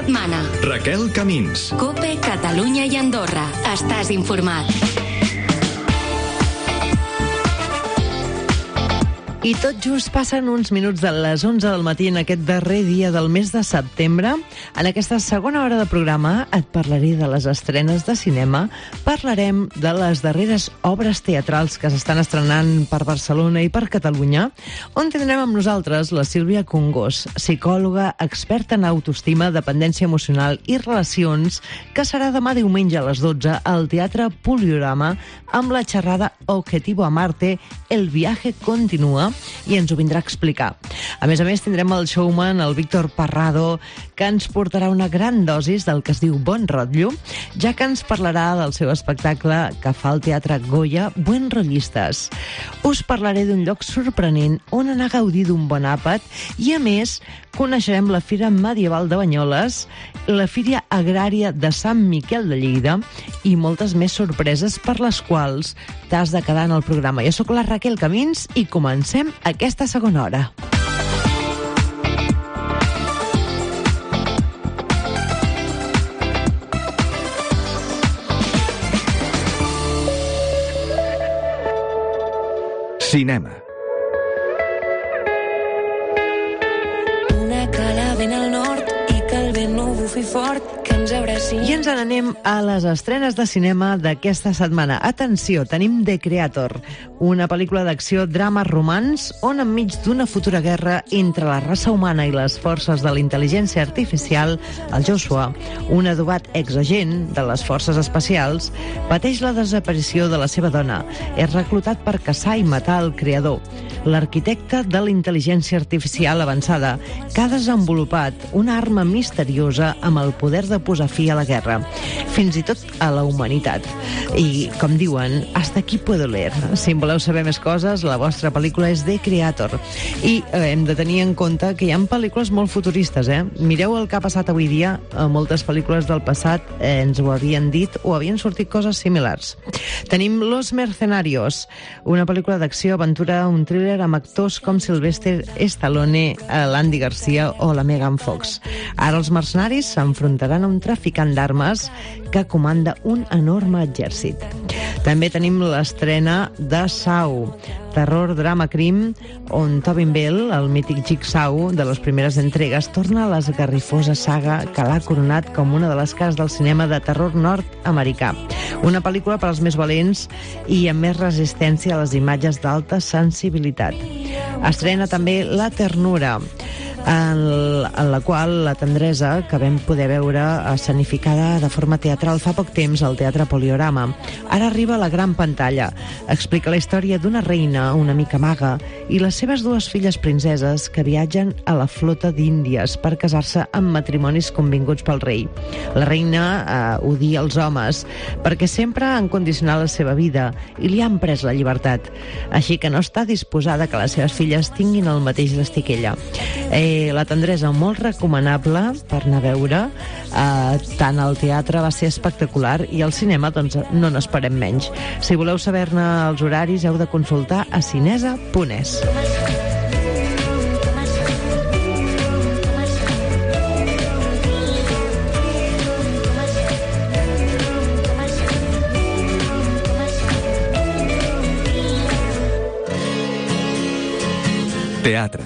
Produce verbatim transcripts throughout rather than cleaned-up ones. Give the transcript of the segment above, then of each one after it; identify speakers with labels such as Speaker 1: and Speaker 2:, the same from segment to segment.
Speaker 1: setmana.
Speaker 2: Raquel Camins.
Speaker 1: COPE, Catalunya i Andorra. Estàs informat.
Speaker 3: I tot just passen uns minuts de les onze del matí en aquest darrer dia del mes de setembre. En aquesta segona hora de programa et parlaré de les estrenes de cinema, parlarem de les darreres obres teatrals que s'estan estrenant per Barcelona i per Catalunya, on tindrem amb nosaltres la Sílvia Congós, psicòloga, experta en autoestima, dependència emocional i relacions, que serà demà diumenge a les dotze al Teatre Poliorama amb la xerrada Objetivo Amarte, el viaje continua, i ens ho vindrà a explicar. A més a més, tindrem el showman, el Víctor Parrado, que ens portarà una gran dosis del que es diu bon rotllo, ja que ens parlarà del seu espectacle que fa al Teatre Goya, Buen Rollistes. Us parlaré d'un lloc sorprenent on anar a gaudir d'un bon àpat i, a més, coneixerem la Fira Medieval de Banyoles, la Fira Agrària de Sant Miquel de Lleida i moltes més sorpreses per les quals t'has de quedar en el programa. Jo sóc la Raquel Camins i comencem aquesta segona hora.
Speaker 2: Cinema.
Speaker 4: Una cala ben al nord i que el vent no bufi fort, que ens abraci.
Speaker 3: I ens n'anem a les estrenes de cinema d'aquesta setmana. Atenció, tenim The Creator, una pel·lícula d'acció, drama, romans, on enmig d'una futura guerra entre la raça humana i les forces de la intel·ligència artificial, el Joshua, un adobat exagent de les forces especials, pateix la desaparició de la seva dona. És reclutat per caçar i matar el creador, l'arquitecte de la intel·ligència artificial avançada, que ha desenvolupat una arma misteriosa amb el poder de posar fi a la guerra, fins i tot a la humanitat. I, com diuen, hasta aquí puedo leer. Si en voleu saber més coses, la vostra pel·lícula és The Creator. I eh, hem de tenir en compte que hi ha pel·lícules molt futuristes, eh? Mireu el que ha passat avui dia. A moltes pel·lícules del passat eh, ens ho havien dit o havien sortit coses similars. Tenim Los Mercenarios, una pel·lícula d'acció, aventura, un thriller amb actors com Sylvester Stallone, l'Andy Garcia o la Megan Fox. Ara els mercenaris s'enfrontaran a un traficant d'armes que comanda un enorme exèrcit. També tenim l'estrena de Saw, terror, drama, crim, on Tobin Bell, el mític Jigsaw de les primeres entregues, torna a l'esgarrifosa saga que l'ha coronat com una de les cares del cinema de terror nord-americà. Una pel·lícula per als més valents i amb més resistència a les imatges d'alta sensibilitat. Estrena també La Ternura, en la qual la tendresa que vam poder veure escenificada de forma teatral fa poc temps al Teatre Poliorama ara arriba a la gran pantalla. Explica la història d'una reina una mica maga i les seves dues filles princeses que viatgen a la flota d'Índies per casar-se amb matrimonis convinguts pel rei. La reina eh, odia els homes perquè sempre han condicionat la seva vida i li han pres la llibertat, així que no està disposada que les seves filles tinguin el mateix destí que ella. Eh, la tendresa molt recomanable per anar a veure, eh, tant al teatre va ser espectacular i al cinema doncs no n'esperem menys. Si voleu saber-ne els horaris heu de consultar a cinesa punt es.
Speaker 2: Teatre.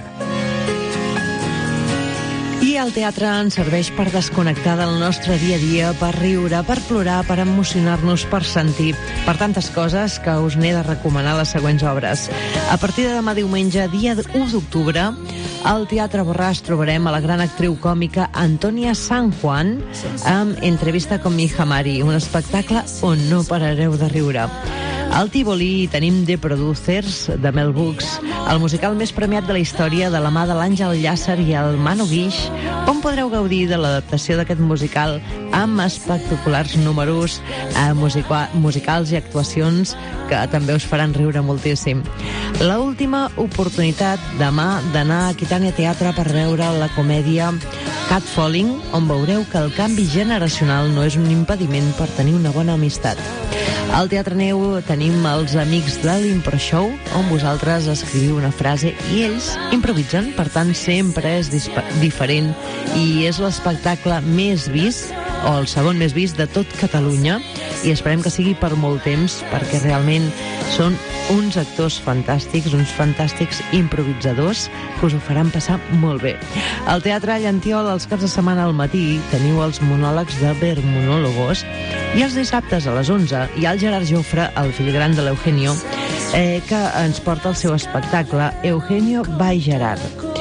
Speaker 3: I el teatre ens serveix per desconnectar del nostre dia a dia, per riure, per plorar, per emocionar-nos, per sentir, per tantes coses que us n'he de recomanar les següents obres. A partir de demà diumenge, dia u d'octubre, al Teatre Borràs trobarem a la gran actriu còmica Antònia San Juan amb Entrevista con mi hija Mari, un espectacle on no parareu de riure. Al Tívoli tenim The Producers, de Mel Brooks, el musical més premiat de la història de la mà de l'Àngel Llàcer i el Manu Guix, on podreu gaudir de l'adaptació d'aquest musical amb espectaculars números eh, musica musicals i actuacions que també us faran riure moltíssim. L'última oportunitat demà d'anar a Aquitània Teatre per veure la comèdia Cat Falling, on veureu que el canvi generacional no és un impediment per tenir una bona amistat. Al Teatre Neu tenim els amics de l'Impro Show, on vosaltres escriviu una frase i ells improvisen, per tant sempre és diferent i és l'espectacle més vist o el segon més vist de tot Catalunya i esperem que sigui per molt temps perquè realment són uns actors fantàstics, uns fantàstics improvisadors que us ho faran passar molt bé. Al Teatre Llantiol els caps de setmana al matí teniu els monòlegs de Vermonólogos i els dissabtes a les onze hi ha el Gerard Jofre, el fill gran de l'Eugenio, eh, que ens porta el seu espectacle Eugenio by Gerard.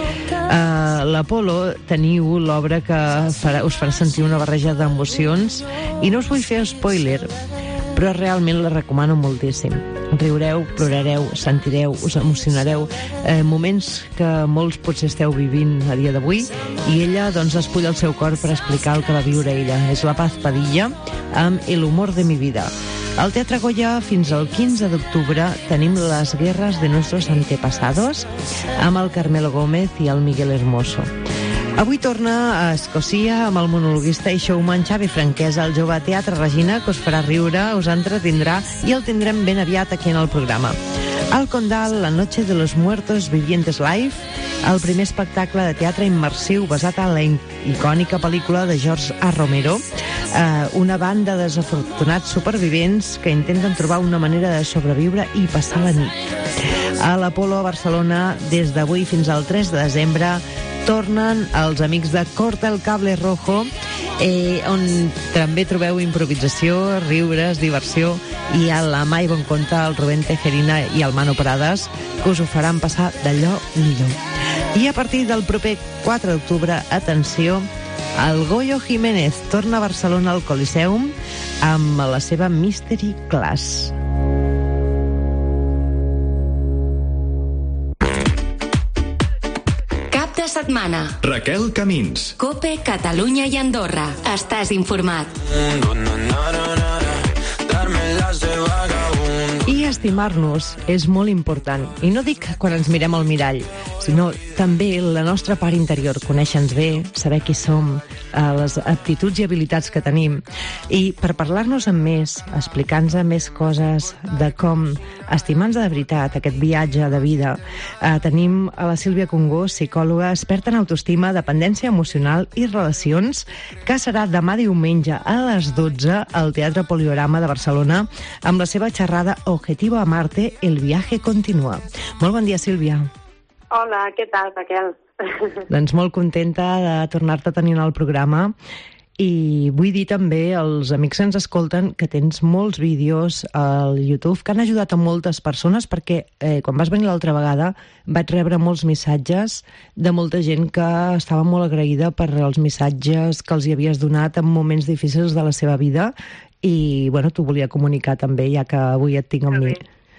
Speaker 3: A l'Apolo teniu l'obra que farà, us farà sentir una barreja d'emocions i no us vull fer spoiler, però realment la recomano moltíssim. Riureu, plorareu, sentireu, us emocionareu, eh, moments que molts potser esteu vivint a dia d'avui i ella doncs escull el seu cor per explicar el que va viure ella. És la Paz Padilla amb El humor de mi vida. Al Teatre Goya fins al quinze d'octubre tenim Les guerras de nuestros antepasados amb el Carmelo Gómez i el Miguel Hermoso. Avui torna a Escòcia amb el monologuista i showman Xavi Franquesa al Jove Teatre Regina, que us farà riure, us entretindrà i el tindrem ben aviat aquí en el programa. Al Condal, La noche de los muertos vivientes live, el primer espectacle de teatre immersiu basat en la icònica pel·lícula de George A. Romero, eh, una banda de desafortunats supervivents que intenten trobar una manera de sobreviure i passar la nit. A l'Apolo a Barcelona, des d'avui fins al tres de desembre, tornen els amics de Corta el Cable Rojo, eh, on també trobeu improvisació, riures, diversió, i a la Mai Bonconte, el Rubén Tejerina i el Mano Prades, que us ho faran passar d'allò millor. I a partir del proper quatre d'octubre, atenció, el Goyo Jiménez torna a Barcelona al Coliseum amb la seva Mystery Class.
Speaker 1: Setmana.
Speaker 2: Raquel Camins.
Speaker 1: Cope, Catalunya i Andorra. Estàs informat.
Speaker 3: I estimar-nos és molt important. I no dic quan ens mirem al mirall, sinó també la nostra part interior, conèixer-nos bé, saber qui som, les aptituds i habilitats que tenim. I per parlar-nos amb més, explicar-nos més coses de com estimar-nos de veritat, aquest viatge de vida, eh, tenim a la Sílvia Congó, psicòloga, experta en autoestima, dependència emocional i relacions, que serà demà diumenge a les dotze al Teatre Poliorama de Barcelona amb la seva xerrada Objetivo Amarte, el viaje continua. Molt bon dia, Sílvia.
Speaker 5: Hola, què tal, Raquel?
Speaker 3: Doncs molt contenta de tornar-te a tenir al programa i vull dir també als amics que ens escolten que tens molts vídeos al YouTube que han ajudat a moltes persones perquè eh, quan vas venir l'altra vegada vaig rebre molts missatges de molta gent que estava molt agraïda per els missatges que els hi havies donat en moments difícils de la seva vida i bueno, t'ho volia comunicar també ja que avui et tinc amb mi.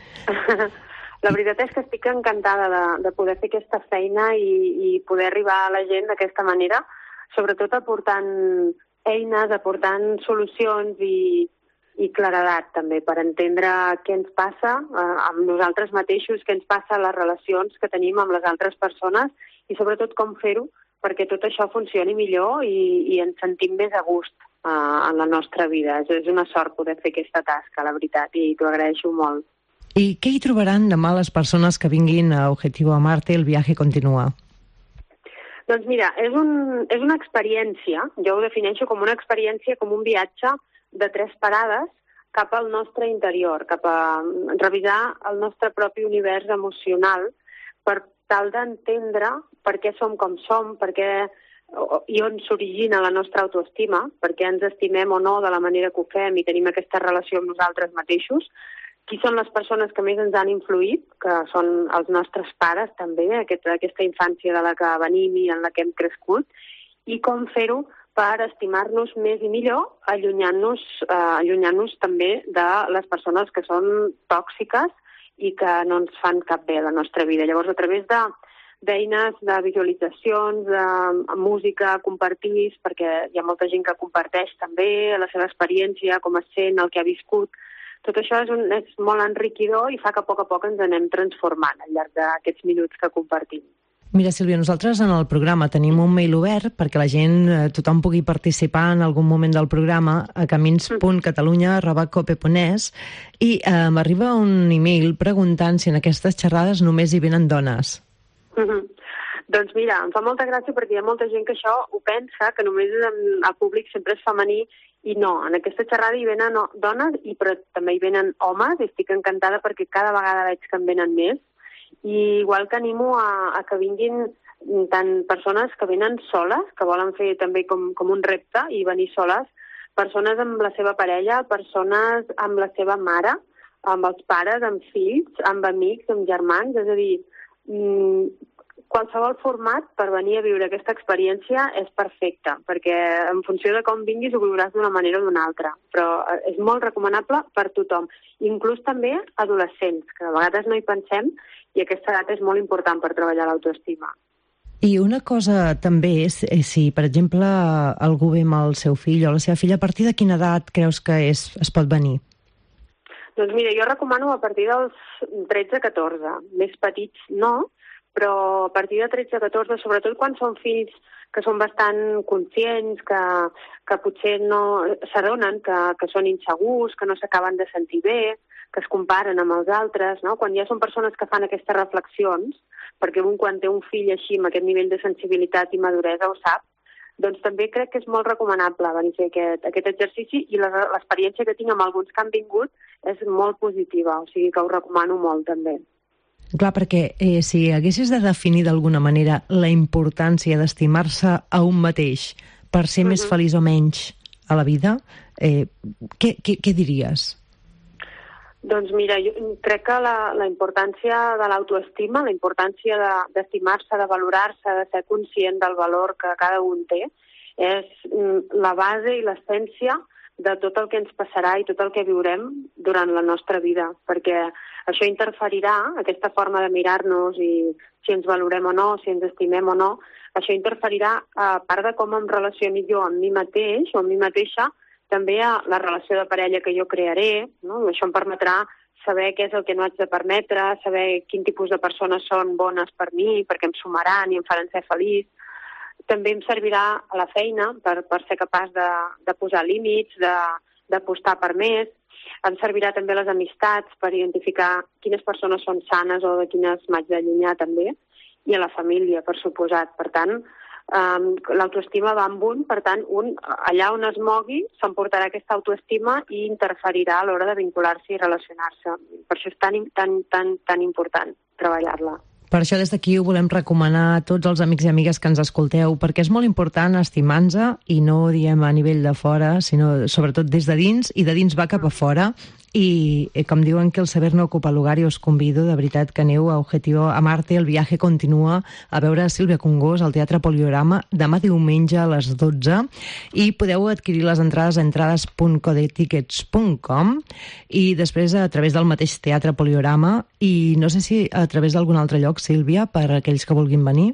Speaker 5: La veritat és que estic encantada de, de poder fer aquesta feina i, i poder arribar a la gent d'aquesta manera, sobretot aportant eines, aportant solucions i, i claredat també per entendre què ens passa eh, amb nosaltres mateixos, què ens passa a les relacions que tenim amb les altres persones i sobretot com fer-ho perquè tot això funcioni millor i, i ens sentim més a gust eh, en la nostra vida. És, és una sort poder fer aquesta tasca, la veritat, i t'ho agraeixo molt.
Speaker 3: I què hi trobaran demà les persones que vinguin a Objetivo Amarte, el viaje continua?
Speaker 5: Doncs mira, és, un, és una experiència, jo ho defineixo com una experiència, com un viatge de tres parades cap al nostre interior, cap a revisar el nostre propi univers emocional per tal d'entendre per què som com som, per què, i on s'origina la nostra autoestima, per què ens estimem o no de la manera que ho fem i tenim aquesta relació amb nosaltres mateixos, qui són les persones que més ens han influït, que són els nostres pares també, aquesta, aquesta infància de la que venim i en la que hem crescut, i com fer-ho per estimar-nos més i millor, allunyant-nos eh, allunyant-nos també de les persones que són tòxiques i que no ens fan cap bé a la nostra vida. Llavors, a través de d'eines, de visualitzacions, de música, compartís, perquè hi ha molta gent que comparteix també la seva experiència, com es sent, el que ha viscut. Tot això és, un, és molt enriquidor i fa que a poc a poc ens anem transformant al llarg d'aquests minuts que compartim.
Speaker 3: Mira, Sílvia, nosaltres en el programa tenim un mail obert perquè la gent, eh, tothom pugui participar en algun moment del programa a camins punt catalunya arroba cope punt es i eh, m'arriba un email preguntant si en aquestes xerrades només hi venen dones.
Speaker 5: Mm-hmm. Doncs mira, em fa molta gràcia perquè hi ha molta gent que això ho pensa, que només el públic sempre és femení, i no, en aquesta xerrada hi venen dones, i però també hi venen homes, i estic encantada perquè cada vegada veig que en venen més, i igual que animo a, a que vinguin tant persones que venen soles, que volen fer també com, com un repte i venir soles, persones amb la seva parella, persones amb la seva mare, amb els pares, amb fills, amb amics, amb germans, és a dir, mmm, qualsevol format per venir a viure aquesta experiència és perfecte, perquè en funció de com vinguis ho viuràs d'una manera o d'una altra, però és molt recomanable per tothom, inclús també adolescents, que a vegades no hi pensem, i aquesta edat és molt important per treballar l'autoestima.
Speaker 3: I una cosa també és, si per exemple algú ve amb el seu fill o la seva filla, a partir de quina edat creus que és, es pot venir?
Speaker 5: Doncs mira, jo recomano a partir dels tretze a catorze, més petits no, però a partir de tretze a catorze, sobretot quan són fills que són bastant conscients, que, que potser no s'adonen que, que són insegurs, que no s'acaben de sentir bé, que es comparen amb els altres, no? Quan ja són persones que fan aquestes reflexions, perquè un quan té un fill així amb aquest nivell de sensibilitat i maduresa ho sap, doncs també crec que és molt recomanable venir a fer aquest, aquest exercici, i l'experiència que tinc amb alguns que han vingut és molt positiva, o sigui que ho recomano molt també.
Speaker 3: Clar, perquè eh, si haguessis de definir d'alguna manera la importància d'estimar-se a un mateix per ser uh-huh. més feliç o menys a la vida, eh, què, què, què diries?
Speaker 5: Doncs mira, jo crec que la, la importància de l'autoestima, la importància de, d'estimar-se, de valorar-se, de ser conscient del valor que cada un té, és la base i l'essència de tot el que ens passarà i tot el que viurem durant la nostra vida, perquè això interferirà, aquesta forma de mirar-nos i si ens valorem o no, si ens estimem o no, això interferirà, a part de com em relacioni jo amb mi mateix o amb mi mateixa, també a la relació de parella que jo crearé, no? Això em permetrà saber què és el que no haig de permetre, saber quin tipus de persones són bones per mi, perquè em sumaran i em faran ser feliç. També em servirà a la feina per, per ser capaç de, de posar límits, de, d'apostar per més. Em servirà també les amistats per identificar quines persones són sanes o de quines m'haig d'allunyar també, i a la família, per suposat. Per tant, um, l'autoestima va amb un, per tant, un, allà on es mogui, s'emportarà aquesta autoestima i interferirà a l'hora de vincular-se i relacionar-se. Per això és tan, tan, tan, tan important treballar-la.
Speaker 3: Per això des d'aquí ho volem recomanar a tots els amics i amigues que ens escolteu, perquè és molt important estimar-nos, i no ho diem a nivell de fora, sinó sobretot des de dins, i de dins va cap a fora. I com diuen que el saber no ocupa lugar, i us convido de veritat que aneu a Objetivo a Marte, el viatge continua, a veure Sílvia Congós al Teatre Poliorama demà diumenge a les dotze, i podeu adquirir les entrades a entrades punt codetickets punt com i després a través del mateix Teatre Poliorama, i no sé si a través d'algun altre lloc, Sílvia, per a aquells que vulguin venir.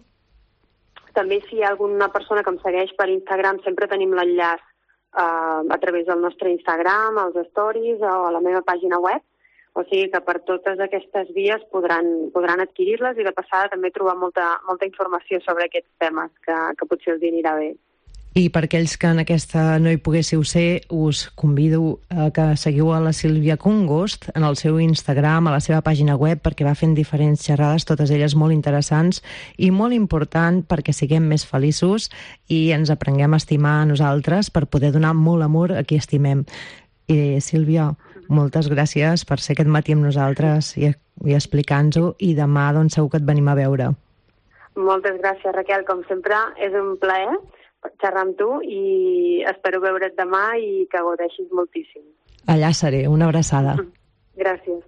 Speaker 5: També si hi ha alguna persona que em segueix per Instagram, sempre tenim l'enllaç Uh, a través del nostre Instagram, als stories o a la meva pàgina web, o sigui que per totes aquestes vies podran, podran adquirir-les, i de passada també trobar molta, molta informació sobre aquests temes que, que potser els anirà bé.
Speaker 3: I per aquells que en aquesta no hi poguéssiu ser, us convido a que seguiu a la Sílvia Congost en el seu Instagram, a la seva pàgina web, perquè va fent diferents xerrades, totes elles molt interessants i molt important perquè siguem més feliços i ens aprenguem a estimar a nosaltres per poder donar molt amor a qui estimem. I Sílvia, moltes gràcies per ser aquest matí amb nosaltres i, i explicant-nos-ho, i demà doncs segur que et venim a veure.
Speaker 5: Moltes gràcies, Raquel, com sempre és un plaer xerrar amb tu, i espero veure't demà i que gaudeixis moltíssim.
Speaker 3: Allà seré, una abraçada.
Speaker 5: Gràcies.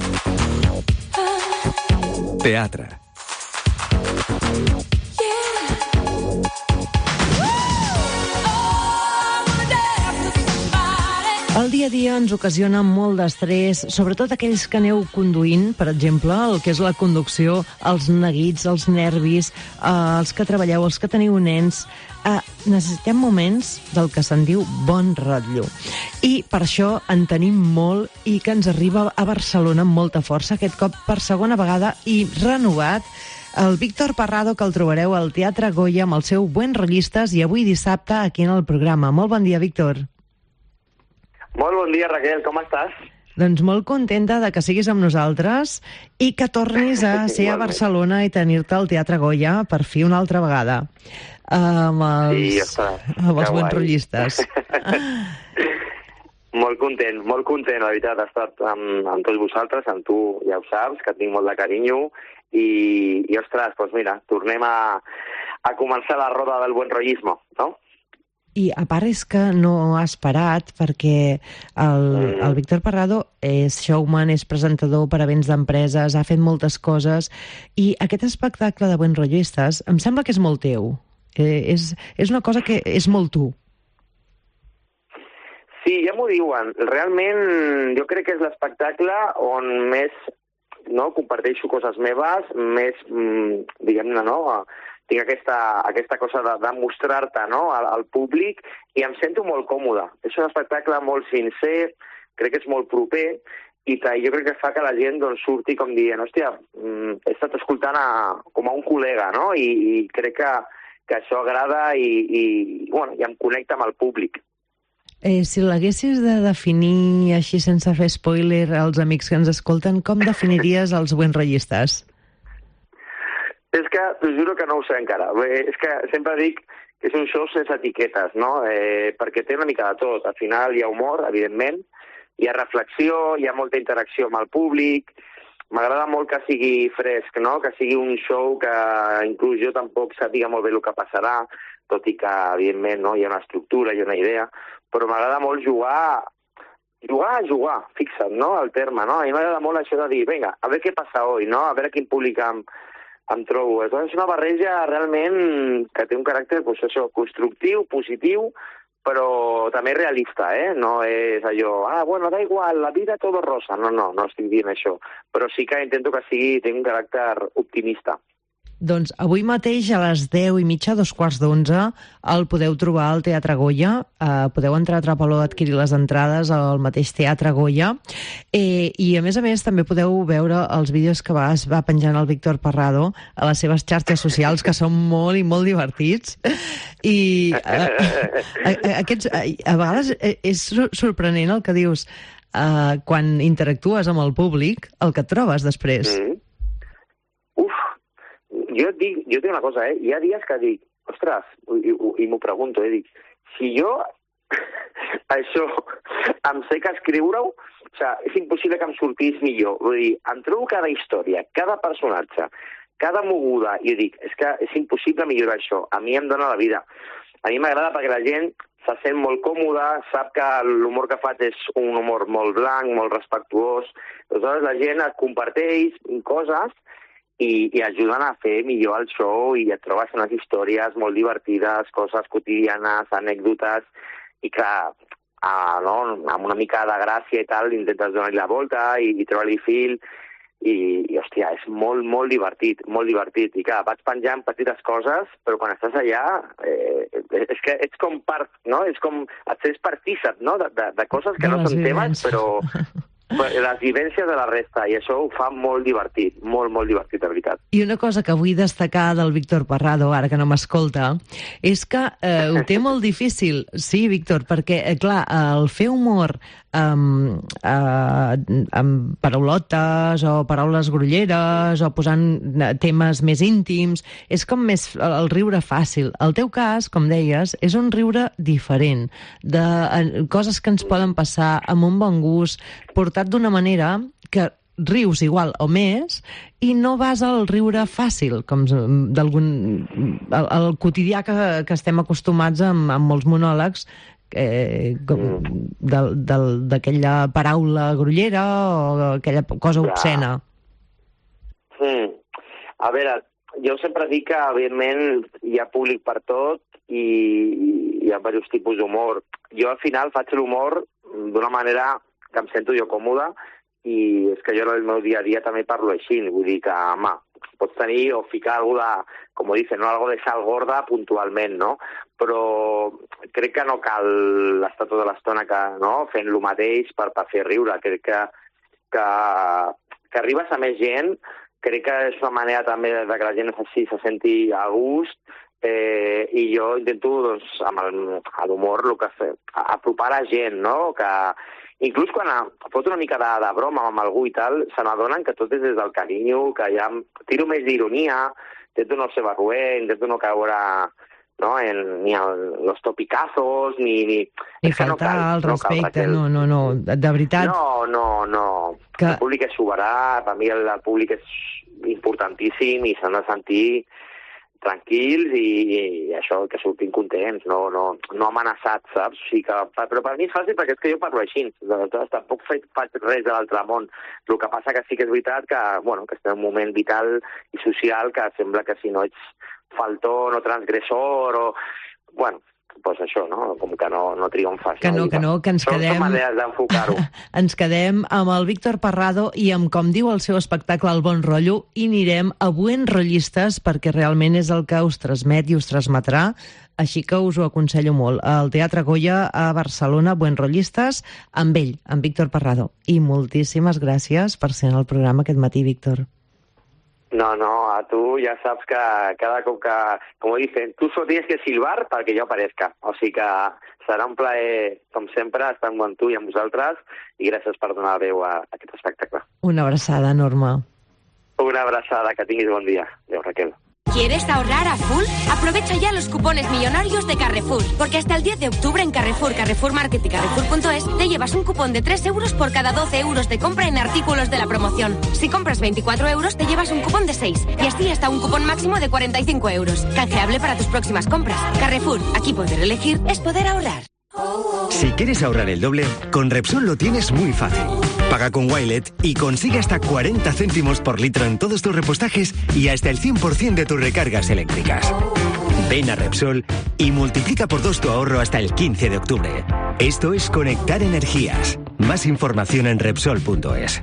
Speaker 2: Teatre.
Speaker 3: El dia a dia ens ocasiona molt d'estrès, sobretot aquells que aneu conduint, per exemple, el que és la conducció, els neguits, els nervis, eh, els que treballeu, els que teniu nens. Eh, necessitem moments del que se'n diu bon rotllo. I per això en tenim molt, i que ens arriba a Barcelona amb molta força, aquest cop per segona vegada i renovat, el Víctor Parrado, que el trobareu al Teatre Goya amb el seu Buen Rollistes i avui dissabte aquí en el programa. Molt bon dia, Víctor.
Speaker 6: Molt bon dia, Raquel, com estàs?
Speaker 3: Doncs molt contenta de que siguis amb nosaltres i que tornis a ser a Barcelona i tenir-te al Teatre Goya per fi una altra vegada. Amb els,
Speaker 6: sí,
Speaker 3: amb els Buen Rollistes.
Speaker 6: Molt content, molt content, la veritat, he estat amb, amb tots vosaltres, amb tu ja ho saps, que tinc molt de carinyo, i, i ostres, doncs mira, tornem a, a començar la roda del buen rollisme, no?
Speaker 3: I a part és que no has parat, perquè el, mm. el Víctor Parrado és showman, és presentador per a events d'empreses, ha fet moltes coses, i aquest espectacle de Buen Rollistes em sembla que és molt teu. Eh, és, és una cosa que és molt tu.
Speaker 6: Sí, ja m'ho diuen. Realment jo crec que és l'espectacle on més no, comparteixo coses meves, més, diguem-ne, no, tinc aquesta, aquesta cosa de, de mostrar-te no, al, al públic i em sento molt còmode. És un espectacle molt sincer, crec que és molt proper i jo crec que fa que la gent doncs, surti com dient, hòstia, he estat escoltant a, com a un col·lega, no? I, i crec que, que això agrada i, i, bueno, i em connecta amb el públic.
Speaker 3: Eh, si l'haguessis de definir així sense fer spoiler als amics que ens escolten, com definiries els Buen Rollistes?
Speaker 6: És que t'ho juro que no ho sé encara. Bé, és que sempre dic que és un show sense etiquetes, no? Eh, perquè té una mica de tot. Al final hi ha humor, evidentment, hi ha reflexió, hi ha molta interacció amb el públic. M'agrada molt que sigui fresc, no? Que sigui un show que inclús jo tampoc sàpiga molt bé el que passarà, tot i que, evidentment, no? Hi ha una estructura, hi ha una idea, però m'agrada molt jugar, jugar a jugar, fixa't, no?, el terme, no? A mi m'agrada molt això de dir, vinga, a veure què passa avui, no?, a veure quin públic em, em trobo. És una barreja realment que té un caràcter, doncs això, constructiu, positiu, però també realista, eh? No és allò, ah, bueno, da igual, la vida todo rosa. No, no, no estic dient això, però sí que intento que sigui, tingui un caràcter optimista.
Speaker 3: Doncs avui mateix a les deu i mitja, dos quarts d'onze, el podeu trobar al Teatre Goya. Uh, podeu entrar a Trapaló a adquirir les entrades al mateix Teatre Goya. Eh, I, a més a més, també podeu veure els vídeos que va, va penjant el Víctor Parrado a les seves xarxes socials, que són molt i molt divertits. I uh, uh, aquests, uh, a vegades és sorprenent el que dius uh, quan interactues amb el públic, el que et trobes després.
Speaker 6: Mm. Jo et dic, jo tinc una cosa, eh? Hi ha dies que dic, ostres, i, i, i m'ho pregunto, eh? Dic, si jo això em sé que escriure-ho, o sigui, és impossible que em sortís millor. Vull dir, em trobo cada història, cada personatge, cada moguda, i jo dic, és que és impossible millorar això. A mi em dóna la vida. A mi m'agrada perquè la gent se sent molt còmoda, sap que l'humor que faig és un humor molt blanc, molt respectuós. Aleshores la gent et comparteix coses I, i ajuden a fer millor el show i et trobes unes històries molt divertides, coses quotidianes, anècdotes, i que ah, no, amb una mica de gràcia i tal intentes donar-li la volta i, i treure-li fil i, i, hòstia, és molt, molt divertit, molt divertit. I clar, vaig penjant petites coses, però quan estàs allà eh, és que ets com part, no? És com, et sents partícip, no? De, de, de coses que no són temes, però... les vivències de la resta, i això ho fa molt divertit, molt, molt divertit, de veritat.
Speaker 3: I una cosa que vull destacar del Víctor Parrado, ara que no m'escolta, és que eh, ho té molt difícil. Sí, Víctor, perquè, eh, clar, el fer humor amb, eh, amb paraulotes o paraules grolleres o posant temes més íntims, és com més el riure fàcil. El teu cas, com deies, és un riure diferent, de eh, coses que ens poden passar amb un bon gust, portat d'una manera que rius igual o més i no vas al riure fàcil, com d'algun el, el quotidià que, que estem acostumats amb, amb molts monòlegs eh, d'aquella paraula grollera o aquella cosa obscena.
Speaker 6: Mm. A veure, jo sempre dic que, evidentment, hi ha públic per tot i hi ha diversos tipus d'humor. Jo, al final, faig l'humor d'una manera que em sento jo còmode i és que jo en el meu dia a dia també parlo així. Vull dir que, home, pots tenir o ficar alguna de, com dicen, no? Algo de sal gorda puntualment, no? Però crec que no cal estar tota l'estona que, no? Fent lo mateix per, per fer riure. Crec que, que, que arribes a més gent crec que és una manera també de que la gent així se senti a gust, eh, i jo intento, doncs, amb l'humor, el que fer, apropar la gent, no? Que inclús quan fot una mica de, de broma amb algú i tal, se n'adonen que tot és des del carinyo, que ja tiro més d'ironia, intento no ser barruer, intento no caure, no, en, ni en los topicazos, ni... Ni,
Speaker 3: ni faltar no cal, al respecte, no, no, no, de veritat...
Speaker 6: No, no, no, que... el públic és soberà, per mi el, el públic és importantíssim i s'han de sentir tranquils i, i això, que surtin contents, no, no, no amenaçats, saps? O sigui que, però per mi és fàcil perquè és que jo parlo així, tampoc faig, faig res de l'altre món. El que passa que sí que és veritat que, bueno, que estem en un moment vital i social que sembla que si no ets faltón o transgressor o... Bueno, doncs això, no? Com que no, no triomfes.
Speaker 3: Que no, que no, que ens quedem...
Speaker 6: Són maneres d'enfocar-ho.
Speaker 3: Ens quedem amb el Víctor Parrado i amb, com diu el seu espectacle, El bon rotllo, i anirem a Buen Rollistes perquè realment és el que us transmet i us transmetrà, així que us ho aconsello molt. Al Teatre Goya a Barcelona, Buen Rollistes, amb ell, amb Víctor Parrado. I moltíssimes gràcies per ser en el programa aquest matí, Víctor.
Speaker 6: No, no, a tu ja saps que cada cop que, com dicen, tu solo tienes que silbar perquè jo aparezca. O sigui que serà un plaer, com sempre, estar amb tu i amb vosaltres i gràcies per donar veu a aquest espectacle.
Speaker 3: Una abraçada enorme.
Speaker 6: Una abraçada, que tinguis bon dia. Adéu, Raquel.
Speaker 7: ¿Quieres ahorrar a full? Aprovecha ya los cupones millonarios de Carrefour, porque hasta el diez de octubre en Carrefour, Carrefour Market y Carrefour punto es te llevas un cupón de tres euros por cada doce euros de compra en artículos de la promoción. Si compras veinticuatro euros, te llevas un cupón de seis, y así hasta un cupón máximo de cuarenta y cinco euros. Canjeable para tus próximas compras. Carrefour, aquí poder elegir es poder ahorrar.
Speaker 8: Si quieres ahorrar el doble, con Repsol lo tienes muy fácil. Paga con Wilet y consigue hasta cuarenta céntimos por litro en todos tus repostajes y hasta el cien por ciento de tus recargas eléctricas. Ven a Repsol y multiplica por dos tu ahorro hasta el quince de octubre. Esto es conectar energías. Más información en Repsol punto es.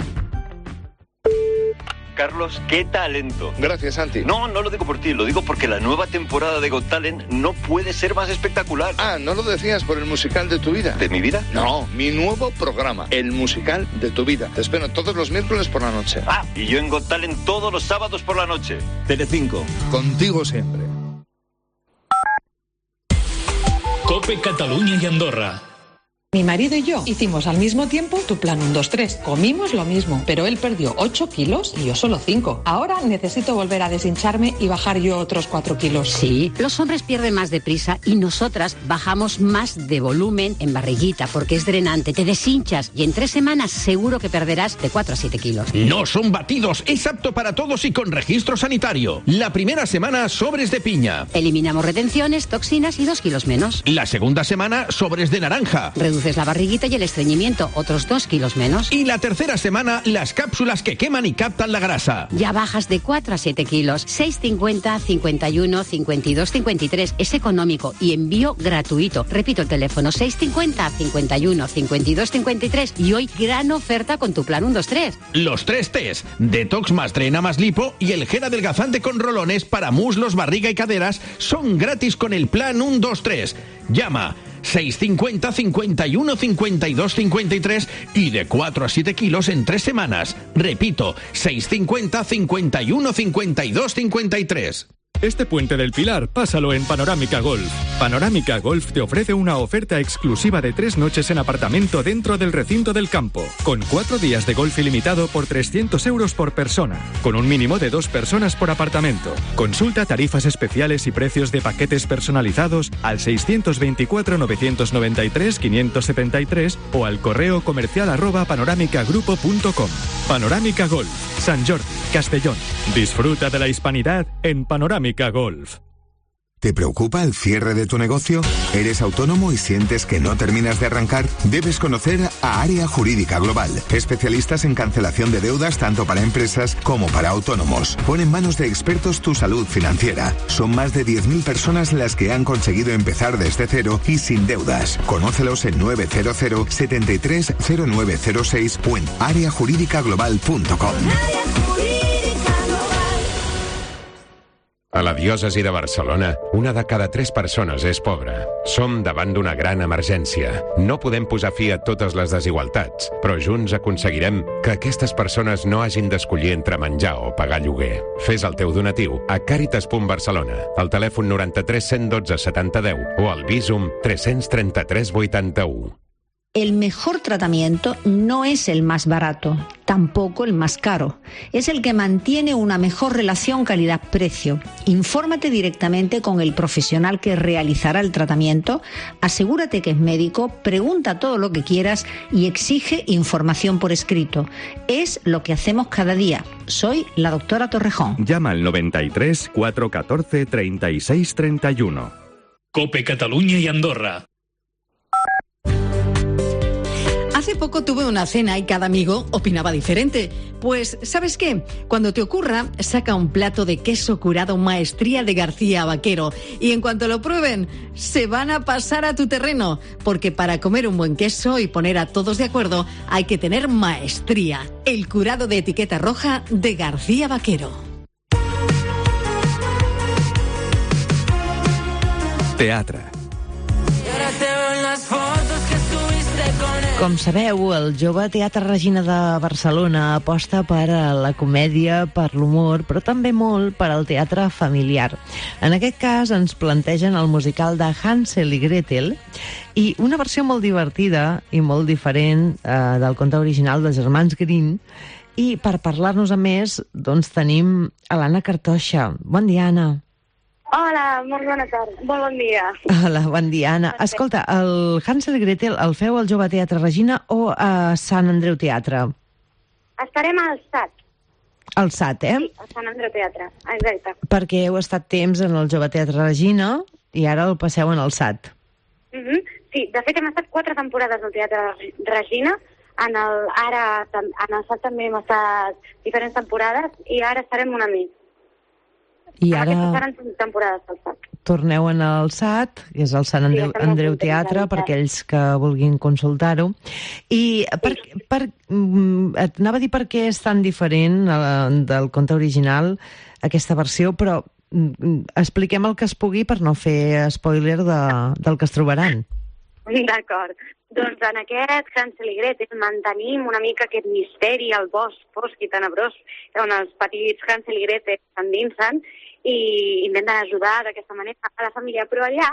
Speaker 9: Carlos, qué talento.
Speaker 10: Gracias, Santi.
Speaker 9: No, no lo digo por ti, lo digo porque la nueva temporada de Got Talent no puede ser más espectacular.
Speaker 10: Ah, ¿no lo decías por el musical de tu vida?
Speaker 9: ¿De mi vida?
Speaker 10: No, mi nuevo programa, el musical de tu vida. Te espero todos los miércoles por la noche.
Speaker 9: Ah, y yo en Got Talent todos los sábados por la noche. Telecinco.
Speaker 10: Contigo siempre.
Speaker 11: COPE Cataluña y Andorra.
Speaker 12: Mi marido y yo hicimos al mismo tiempo tu plan uno dos tres. Comimos lo mismo, pero él perdió ocho kilos y yo solo cinco. Ahora necesito volver a deshincharme y bajar yo otros cuatro kilos.
Speaker 13: Sí, los hombres pierden más deprisa y nosotras bajamos más de volumen en barriguita porque es drenante, te deshinchas y en tres semanas seguro que perderás de cuatro a siete kilos.
Speaker 14: No son batidos, es apto para todos y con registro sanitario. La primera semana, sobres de piña.
Speaker 13: Eliminamos retenciones, toxinas y dos kilos menos.
Speaker 14: La segunda semana, sobres de naranja.
Speaker 13: Reduce la barriguita y el estreñimiento, otros dos kilos menos.
Speaker 14: Y la tercera semana, las cápsulas que queman y captan la grasa.
Speaker 13: Ya bajas de cuatro a siete kilos. seis cincuenta, cincuenta y uno, cincuenta y dos, cincuenta y tres. Es económico y envío gratuito. Repito el teléfono, seis cincuenta, cincuenta y uno, cincuenta y dos, cincuenta y tres. Y hoy gran oferta con tu plan uno dos tres.
Speaker 14: Los tres T's, Detox más Drena más Lipo y el gel adelgazante con rolones para muslos, barriga y caderas son gratis con el plan uno dos tres. Llama seis cincuenta, cincuenta y uno, cincuenta y dos, cincuenta y tres y de cuatro a siete kilos en tres semanas. Repito, seis cincuenta, cincuenta y uno, cincuenta y dos, cincuenta y tres.
Speaker 15: Este Puente del Pilar, pásalo en Panorámica Golf. Panorámica Golf te ofrece una oferta exclusiva de tres noches en apartamento dentro del recinto del campo, con cuatro días de golf ilimitado por trescientos euros por persona, con un mínimo de dos personas por apartamento. Consulta tarifas especiales y precios de paquetes personalizados al seiscientos veinticuatro, novecientos noventa y tres, quinientos setenta y tres o al correo comercial arroba panoramicagrupo punto com. Panorámica Golf, Sant Jordi, Castellón. Disfruta de la hispanidad en Panorámica Golf.
Speaker 16: ¿Te preocupa el cierre de tu negocio? ¿Eres autónomo y sientes que no terminas de arrancar? Debes conocer a Área Jurídica Global, especialistas en cancelación de deudas tanto para empresas como para autónomos. Pon en manos de expertos tu salud financiera. Son más de diez mil personas las que han conseguido empezar desde cero y sin deudas. Conócelos en nueve cero cero, setenta y tres, cero nueve cero seis o en área jurídica global punto com.
Speaker 17: A la diòcesi de Barcelona, una de cada tres persones és pobra. Som davant d'una gran emergència. No podem posar fi a totes les desigualtats, però junts aconseguirem que aquestes persones no hagin d'escollir entre menjar o pagar lloguer. Fes el teu donatiu a Càritas punt Barcelona, al telèfon noranta-tres cent dotze setanta deu o al Bizum tres trenta-tres vuitanta-u.
Speaker 18: El mejor tratamiento no es el más barato, tampoco el más caro. Es el que mantiene una mejor relación calidad-precio. Infórmate directamente con el profesional que realizará el tratamiento, asegúrate que es médico, pregunta todo lo que quieras y exige información por escrito. Es lo que hacemos cada día. Soy la doctora Torrejón.
Speaker 15: Llama al noventa y tres, cuatrocientos catorce, treinta y seis treinta y uno.
Speaker 11: COPE Cataluña y Andorra.
Speaker 19: Hace poco tuve una cena y cada amigo opinaba diferente. Pues, ¿sabes qué? Cuando te ocurra, saca un plato de queso curado maestría de García Vaquero y en cuanto lo prueben, se van a pasar a tu terreno. Porque para comer un buen queso y poner a todos de acuerdo, hay que tener maestría. El curado de etiqueta roja de García Vaquero.
Speaker 15: Teatre.
Speaker 3: Com sabeu, el Jove Teatre Regina de Barcelona aposta per a la comèdia, per l'humor, però també molt per al teatre familiar. En aquest cas ens plantegen el musical de Hansel i Gretel i una versió molt divertida i molt diferent eh, del conte original dels germans Grimm. I per parlar-nos a més, doncs tenim a l'Anna Cartoixa. Bon dia, Anna.
Speaker 5: Hola, molt bona tarda, molt bon dia.
Speaker 3: Hola, bon dia, Anna. Escolta, el Hansel i Gretel el feu al Jove Teatre Regina o a Sant Andreu Teatre?
Speaker 5: Estarem al S A T.
Speaker 3: Al S A T, eh?
Speaker 5: Sí, al Sant Andreu Teatre, exacte.
Speaker 3: Perquè heu estat temps en el Jove Teatre Regina i ara el passeu en el S A T.
Speaker 5: Mm-hmm. Sí, de fet hem estat quatre temporades al Teatre Regina, en el, ara en el S A T també hem estat diferents temporades i ara estarem una més.
Speaker 3: I ara
Speaker 5: temporades al S A T.
Speaker 3: Torneu en el S A T, que és el Sant Andreu, sí, Andreu Teatre, per aquells que vulguin consultar-ho. I per, per, et anava a dir per què és tan diferent uh, del conte original aquesta versió, però uh, expliquem el que es pugui per no fer spoiler de, del que es trobaran.
Speaker 5: D'acord. Doncs en aquest Hansel i Gretel mantenim una mica aquest misteri al bosc fosc i tenebrós on els petits Hansel i Gretel s'endinsen i intenten ajudar d'aquesta manera a la família. Però allà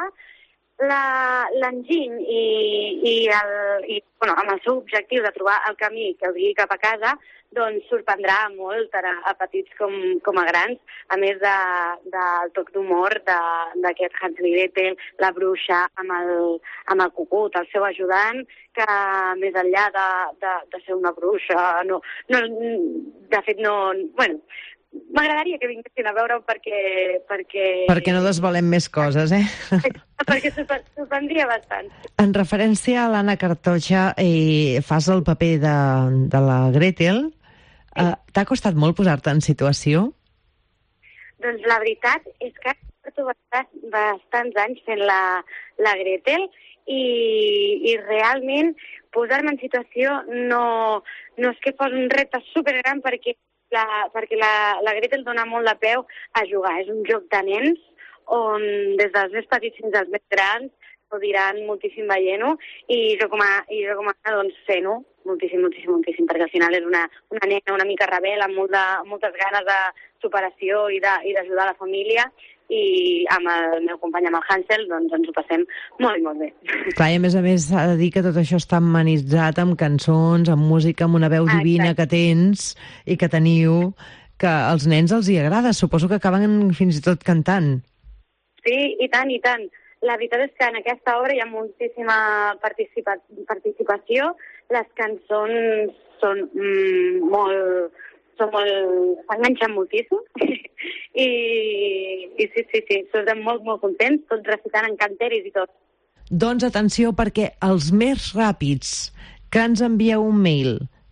Speaker 5: l'enginy i, i, el, i bueno, amb el seu objectiu de trobar el camí que el guiï cap a casa, doncs sorprendrà molt a, a petits com, com a grans, a més de, del toc d'humor d'aquest Hansel i Gretel, la bruixa amb el, amb el cucut, el seu ajudant, que més enllà de, de, de ser una bruixa, no, no, de fet no... Bueno, m'agradaria que vinguessin a veure perquè... Perquè,
Speaker 3: perquè no desvelem més coses, eh?
Speaker 5: Perquè sorprendria bastant.
Speaker 3: En referència a l'Anna Cartoixa, eh, fas el paper de, de la Gretel. Sí. Eh, T'ha costat molt posar-te en situació?
Speaker 5: Doncs la veritat és que porto bastants, bastants anys fent la, la Gretel i, i realment posar-me en situació no, no és que fos un repte supergran perquè La, perquè la, la Gretel dona molt de peu a jugar. És un joc de nens on des dels més petits fins als més grans gaudiran moltíssim veient-ho i jo com a, i jo com a doncs, fent-ho moltíssim, moltíssim, moltíssim, perquè al final és una, una nena una mica rebel amb molt de, moltes ganes de superació i d'ajudar la família i amb el meu company, amb el Hansel, doncs ens ho passem molt i molt bé.
Speaker 3: Clar, i a més a més s'ha de dir que tot això està amenitzat amb cançons, amb música, amb una veu divina Exacte. Que tens i que teniu, que als nens els hi agrada. Suposo que acaben fins i tot cantant.
Speaker 5: Sí, i tant, i tant. La veritat és que en aquesta obra hi ha moltíssima participa participació. Les cançons són mm, molt... s'enganxen moltíssim I, i sí, sí, sí, estem molt, molt contents, tots recitant encanteris i tot.
Speaker 3: Doncs atenció, perquè els més ràpids que ens envieu un mail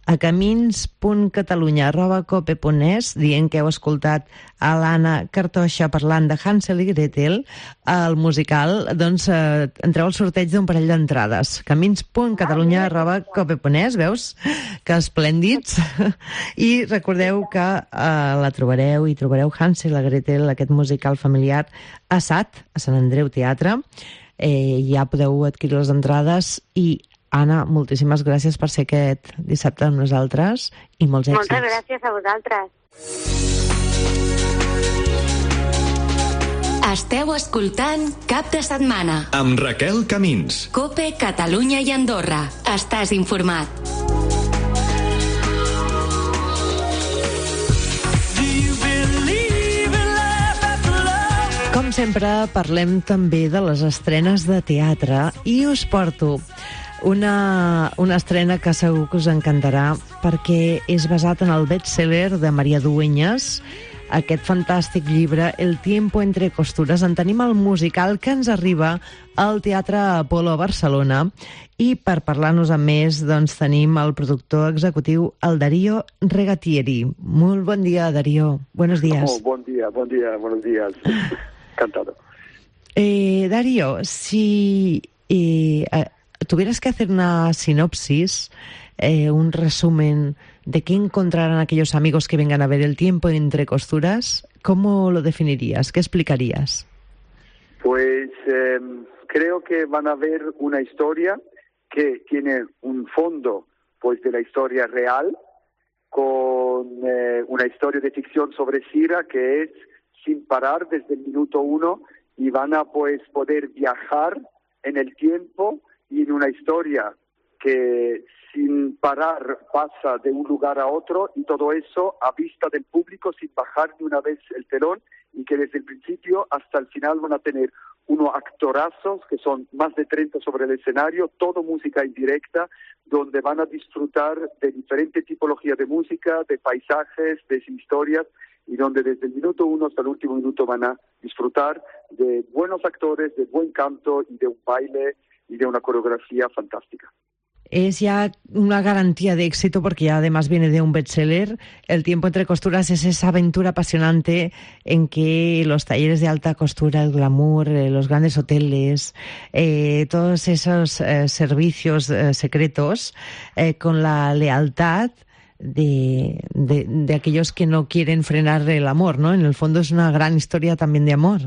Speaker 3: a camins punt catalunya arroba cope punt es dient que heu escoltat a l'Anna Cartoixa parlant de Hansel i Gretel, al musical, doncs eh, entreu al sorteig d'un parell d'entrades. camins punt catalunya arroba cope punt es, veus? Que esplèndids. I recordeu que eh, la trobareu i trobareu Hansel i Gretel, aquest musical familiar, a S A T, a Sant Andreu Teatre. Eh, ja podeu adquirir les entrades i Anna, moltíssimes gràcies per ser aquest dissabte amb nosaltres i molts èxits.
Speaker 5: Moltes gràcies a vosaltres.
Speaker 1: Esteu escoltant Cap de Setmana
Speaker 2: amb Raquel Camins.
Speaker 1: Cope, Catalunya i Andorra. Estàs informat.
Speaker 3: Com sempre, parlem també de les estrenes de teatre i us porto Una, una estrena que segur que us encantarà perquè és basat en el best-seller de Maria Dueñas, aquest fantàstic llibre El tiempo entre costuras. En tenim el musical que ens arriba al Teatre Apolo a Barcelona i per parlar-nos amb més doncs, tenim el productor executiu, el Darío Regatieri. Molt bon dia, Darío. Buenos días.
Speaker 20: Oh, bon dia, bon dia, buenos días. Encantado.
Speaker 3: Eh, Darío, si... Eh, tuvieras que hacer una sinopsis, eh, un resumen de qué encontrarán aquellos amigos que vengan a ver El tiempo entre costuras, ¿cómo lo definirías? ¿Qué explicarías?
Speaker 20: Pues eh, creo que van a ver una historia que tiene un fondo pues de la historia real, con eh, una historia de ficción sobre Sira que es sin parar desde el minuto uno, y van a pues poder viajar en el tiempo y en una historia que sin parar pasa de un lugar a otro, y todo eso a vista del público sin bajar ni una vez el telón, y que desde el principio hasta el final van a tener unos actorazos que son más de treinta sobre el escenario, todo música indirecta, donde van a disfrutar de diferentes tipologías de música, de paisajes, de historias, y donde desde el minuto uno hasta el último minuto van a disfrutar de buenos actores, de buen canto y de un baile y de una coreografía fantástica.
Speaker 3: Es ya una garantía de éxito porque ya además viene de un bestseller. El tiempo entre costuras es esa aventura apasionante en que los talleres de alta costura, el glamour, eh, los grandes hoteles, eh, todos esos eh, servicios eh, secretos, eh, con la lealtad de, de, de aquellos que no quieren frenar el amor, ¿no? En el fondo es una gran historia también de amor.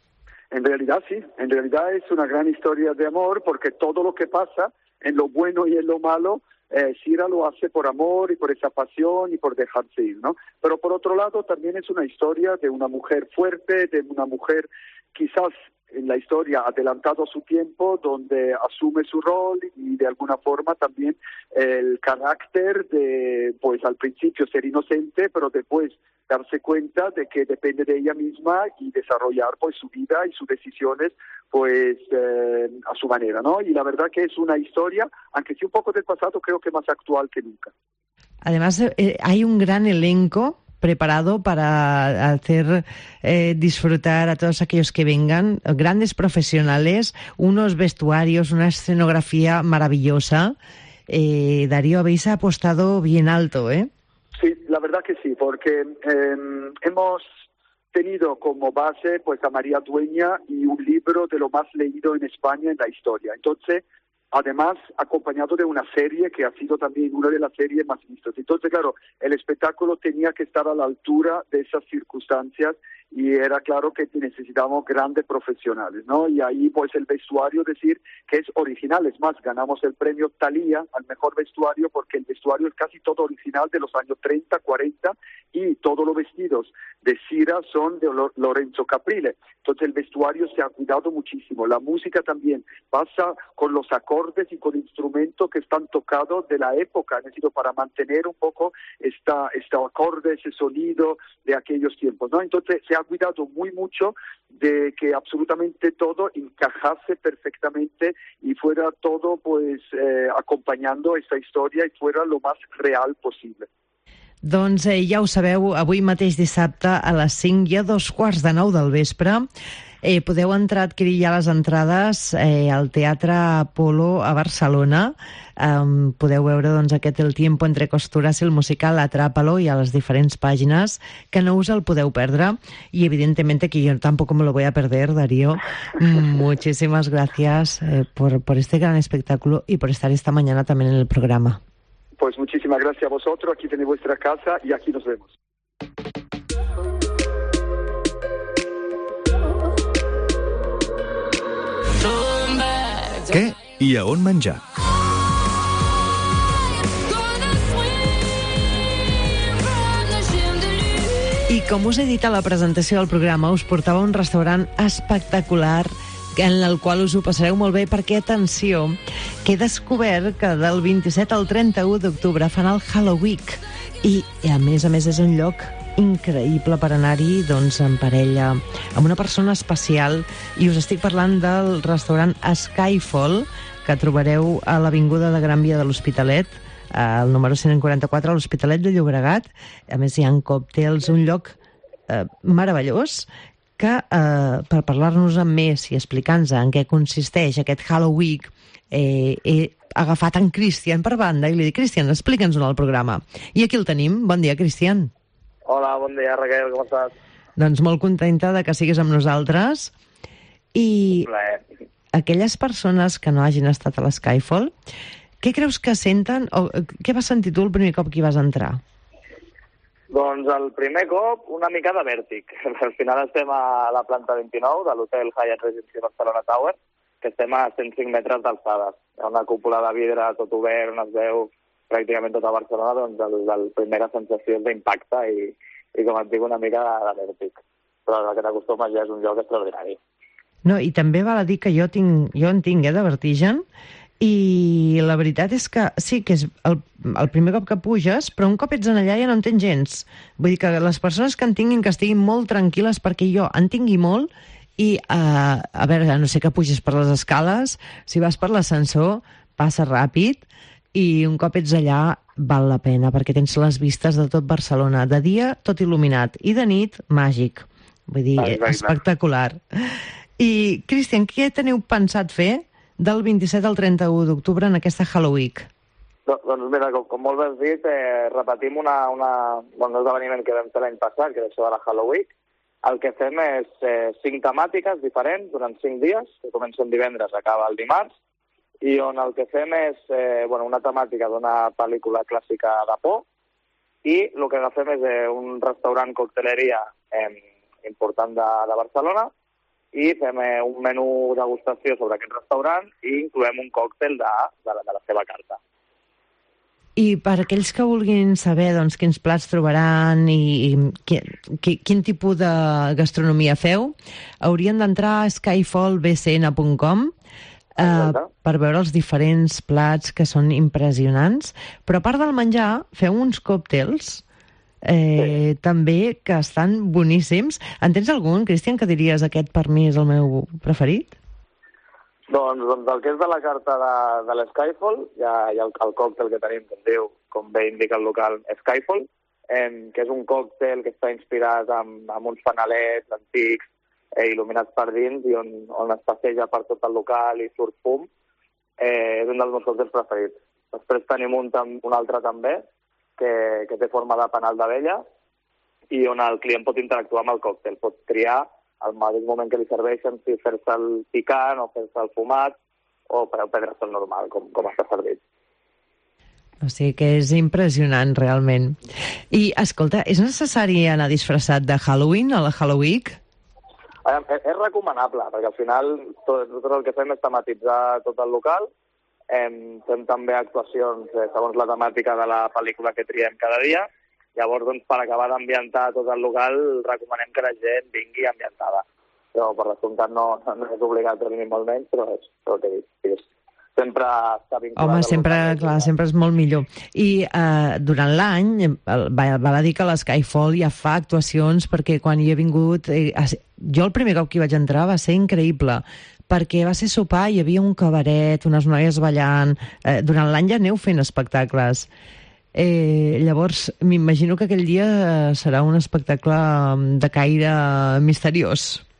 Speaker 20: En realidad sí, en realidad es una gran historia de amor, porque todo lo que pasa, en lo bueno y en lo malo, eh, Sira lo hace por amor y por esa pasión y por dejarse ir, ¿no? Pero por otro lado también es una historia de una mujer fuerte, de una mujer quizás en la historia adelantado a su tiempo, donde asume su rol y de alguna forma también el carácter de, pues al principio ser inocente, pero después darse cuenta de que depende de ella misma y desarrollar pues su vida y sus decisiones pues eh, a su manera, ¿no? Y la verdad que es una historia, aunque sí un poco del pasado, creo que más actual que nunca.
Speaker 3: Además eh, hay un gran elenco preparado para hacer eh, disfrutar a todos aquellos que vengan, grandes profesionales, unos vestuarios, una escenografía maravillosa. Eh, Darío, habéis apostado bien alto, ¿eh?
Speaker 20: Sí, la verdad que sí, porque eh, hemos tenido como base pues a María Dueña y un libro de lo más leído en España en la historia. Entonces, además, acompañado de una serie que ha sido también una de las series más vistas. Entonces, claro, el espectáculo tenía que estar a la altura de esas circunstancias, y era claro que necesitábamos grandes profesionales, ¿no? Y ahí, pues, el vestuario, decir que es original. Es más, ganamos el premio Thalía al mejor vestuario, porque el vestuario es casi todo original de los años treinta, cuarenta, y todos los vestidos de Sira son de Lorenzo Caprile. Entonces, el vestuario se ha cuidado muchísimo. La música también pasa con los acordes y con instrumentos que están tocados de la época, es decir, para mantener un poco esta, este acorde, ese sonido de aquellos tiempos, ¿no? Entonces, se ha cuidado muy mucho de que absolutamente todo encajase perfectamente y fuera todo pues eh, acompañando esta historia y fuera lo más real posible.
Speaker 3: Doncs eh, ja ho sabeu, avui mateix dissabte a les cinc i a dos quarts de nou del vespre Eh, podeu entrar a adquirir ja les entrades eh, al Teatre Apolo a Barcelona. Um, podeu veure doncs, aquest El tiempo entre costuras, el musical Atrápalo, i a les diferents pàgines, que no us el podeu perdre. Y evidentemente que yo tampoco me lo voy a perder, Darío. Muchísimas gracias eh, por, por este gran espectáculo y por estar esta mañana también en el programa.
Speaker 20: Pues muchísimas gracias a vosotros, aquí tenéis vuestra casa y aquí nos vemos.
Speaker 2: Què i a on menjar?
Speaker 3: I com us he dit a la presentació del programa, us portava a un restaurant espectacular en el qual us ho passareu molt bé, perquè, atenció, que he descobert que del vint-i-set al trenta-u d'octubre fan el Halloween i, a més a més, és un lloc increïble per anar-hi, doncs, en parella, amb una persona especial, i us estic parlant del restaurant Skyfall, que trobareu a l'Avinguda de Gran Via de l'Hospitalet, al número cent quaranta-quatre, a l'Hospitalet de Llobregat. A més, hi ha còctels, un lloc eh, meravellós, que eh, per parlar-nos amb més i explicar-nos en què consisteix aquest Halloween, eh, he agafat en Cristian per banda i li dic: Cristian, explica'ns-ho al programa. I aquí el tenim. Bon dia, Cristian.
Speaker 21: Hola, bon dia, Raquel, com estàs?
Speaker 3: Doncs molt contenta de que siguis amb nosaltres. I aquelles persones que no hagin estat a l'Skyfall, què creus que senten, o què vas sentir tu el primer cop que hi vas entrar?
Speaker 21: Doncs el primer cop una mica de vèrtic. Al final estem a la planta vint-i-nou de l'hotel Hyatt Regency Barcelona Tower, que estem a cent cinc metres d'alçada. Hi ha una cúpula de vidre tot obert on es veu pràcticament tota Barcelona, doncs el, el primera sensació és d'impacte i, i, com et dic, una mica de vèrtic. Però el que t'acostumes ja és un lloc extraordinari.
Speaker 3: No, i també val a dir que jo, tinc, jo en tinc, eh, de vertigen, i la veritat és que sí, que és el, el primer cop que puges, però un cop ets en allà ja no en tens gens. Vull dir que les persones que en tinguin que estiguin molt tranquil·les, perquè jo en tingui molt, i uh, a veure, no sé que puges per les escales, si vas per l'ascensor, passa ràpid, i un cop ets allà val la pena, perquè tens les vistes de tot Barcelona. De dia, tot il·luminat, i de nit, màgic. Vull dir, exacte, espectacular. I, Cristian, què teniu pensat fer del vint-i-set al trenta-u d'octubre en aquesta Halloween?
Speaker 21: Doncs mira, com, com molt bé has dit, eh, repetim una, una, bon, un esdeveniment que vam fer l'any passat, que és això de la Halloween. El que fem és eh, cinc temàtiques diferents durant cinc dies, que comencen divendres, acaba el dimarts, i on el que fem és eh, bueno, una temàtica d'una pel·lícula clàssica de por, i el que fem és eh, un restaurant cocteleria eh, important de, de Barcelona, i fem eh, un menú degustació sobre aquest restaurant i incloem un còctel de, de, la, de la seva carta.
Speaker 3: I per aquells que vulguin saber doncs, quins plats trobaran i, i qui, qui, quin tipus de gastronomia feu, haurien d'entrar a skyfall b c n punt com Uh, per veure els diferents plats, que són impressionants. Però a part del menjar, feu uns còctels eh, sí. també, que estan boníssims. En tens algun, Cristian, que diries aquest per mi és el meu preferit?
Speaker 21: Doncs, doncs el que és de la carta de, de l'Skyfall, hi ha, hi ha el, el còctel que tenim, com diu, com bé indica el local, Skyfall, eh, que és un còctel que està inspirat amb, amb uns fanalets antics, Eh, il·luminats per dins, i on, on es passeja per tot el local i surt fum, eh, és un dels meus còctels preferits. Després tenim un, un altre també, que, que té forma de panal d'abella, i on el client pot interactuar amb el còctel, pot triar al mateix moment que li serveixen si fer-se el picant o fer-se el fumat, o prendre-se el normal, com, com està servit.
Speaker 3: O sigui que és impressionant, realment. I, escolta, és necessari anar disfressat de Halloween a la Halloween?
Speaker 21: És recomanable, perquè al final tot, tot el que fem és tematitzar tot el local. Em, fem també actuacions eh, segons la temàtica de la pel·lícula que triem cada dia. Llavors, doncs, per acabar d'ambientar tot el local, recomanem que la gent vingui ambientada. Però, per descomptat, no, no és obligat ni molt menys, però és el que dic. Sempre està vinculat...
Speaker 3: Home, sempre, clar, sempre és molt millor. I eh, durant l'any, val a dir que l'Skyfall ja fa actuacions, perquè quan hi he vingut... Eh, jo el primer cop que hi vaig entrar va ser increïble, perquè va ser sopar, hi havia un cabaret, unes noies ballant... Eh, durant l'any ja aneu fent espectacles. Eh, llavors, m'imagino que aquell dia serà un espectacle de caire misteriós.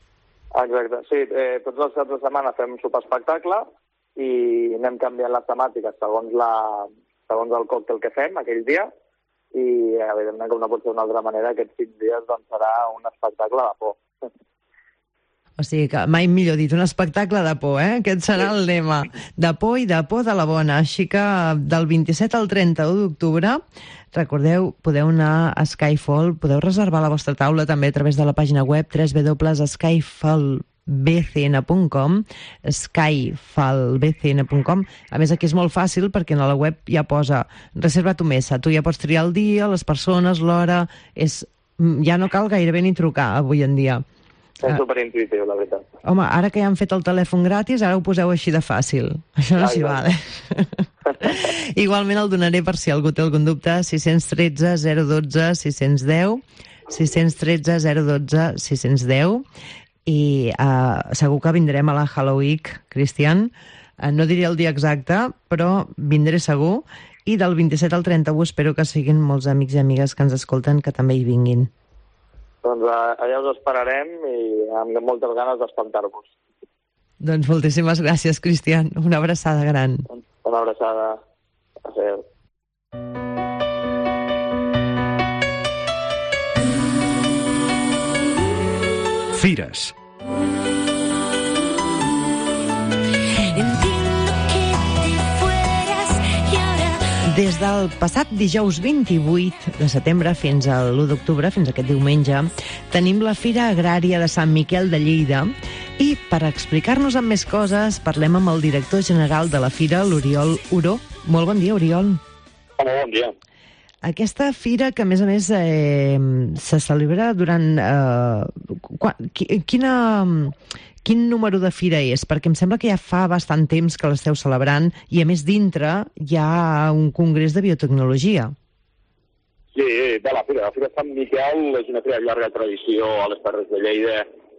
Speaker 21: Exacte, sí, eh, tots els caps de setmana fem un superespectacle i anem canviant les temàtiques segons, la, segons el còctel que fem aquell dia i, evidentment, com no pot ser d'una altra manera, aquests cinc dies doncs, serà un espectacle de por.
Speaker 3: O sigui que mai millor dit, un espectacle de por, eh? Aquest serà el lema. De por i de por de la bona. Així que del vint-i-set al trenta-u d'octubre, recordeu, podeu anar a Skyfall, podeu reservar la vostra taula també a través de la pàgina web w w w punt skyfall b c n punt com, skyfall b c n punt com. A més, aquí és molt fàcil perquè a la web ja posa reserva tu mesa. Tu ja pots triar el dia, les persones, l'hora... És... Ja no cal gairebé ni trucar avui en dia.
Speaker 21: És superintuitiu, la veritat.
Speaker 3: Home, ara que ja han fet el telèfon gratis, ara ho poseu així de fàcil. Això no s'hi val, eh? Igualment el donaré per si algú té algun dubte. sis un tres zero un dos sis un zero, sis un tres zero un dos sis un zero, i uh, segur que vindrem a la Halloween, Cristian. Uh, no diré el dia exacte, però vindré segur. I del vint-i-set al trenta-u espero que siguin molts amics i amigues que ens escolten que també hi vinguin.
Speaker 21: Doncs allà us esperarem i amb moltes ganes d'espantar-vos.
Speaker 3: Doncs moltíssimes gràcies, Cristian. Una abraçada gran.
Speaker 21: Una abraçada. Adéu.
Speaker 2: Fires.
Speaker 3: Des del passat dijous vint-i-vuit de setembre fins a l'u d'octubre, fins aquest diumenge, tenim la Fira Agrària de Sant Miquel de Lleida i per explicar-nos amb més coses parlem amb el director general de la Fira, l'Oriol Oró. Molt bon dia, Oriol.
Speaker 4: Hola, bon dia.
Speaker 3: Aquesta fira que, a més a més, eh, se celebra durant... Eh, quan, quina... Quin número de fira és? Perquè em sembla que ja fa bastant temps que l'esteu celebrant i, a més, dintre hi ha un congrés de biotecnologia.
Speaker 4: Sí, bé, la Fira, la Fira Sant Miquel és una fira de llarga tradició a les Terres de Lleida,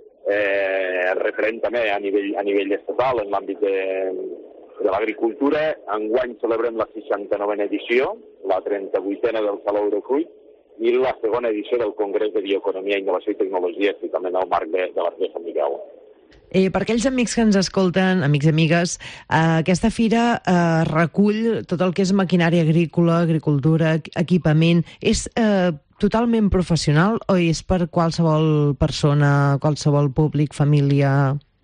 Speaker 4: eh, referent també a nivell, a nivell estatal en l'àmbit de, de l'agricultura. Enguany celebrem la seixanta-novena edició, la trenta-vuitena del Saló Eurofruit i la segona edició del Congrés de Bioeconomia, Innovació i Tecnologia, i també en el marc de, de la Fira Sant Miquel.
Speaker 3: Eh, per aquells amics que ens escolten, amics i amigues, eh, aquesta fira eh, recull tot el que és maquinària agrícola, agricultura, equipament. És eh, totalment professional o és per qualsevol persona, qualsevol públic, família?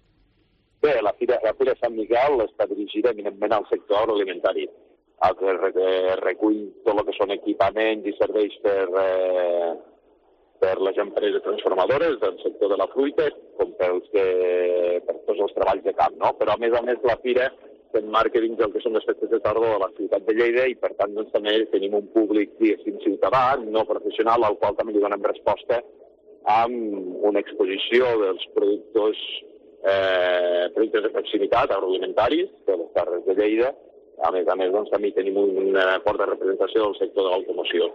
Speaker 4: Bé, la Fira, la Fira Sant Miquel està dirigida eminentment al sector agroalimentari, el que recull tot el que són equipaments i serveis per... Eh, per les empreses transformadores del sector de la fruita, com pels que, per tots els treballs de camp, no? Però, a més a més, la fira s'emmarca dins del que són les festes de tardor de la ciutat de Lleida i, per tant, doncs, també tenim un públic, diguéssim, ciutadà, no professional, al qual també li donem resposta amb una exposició dels productors, eh, productes de proximitat, agroalimentaris, de les Terres de Lleida. A més a més, doncs, també tenim una forta representació del sector de l'automoció.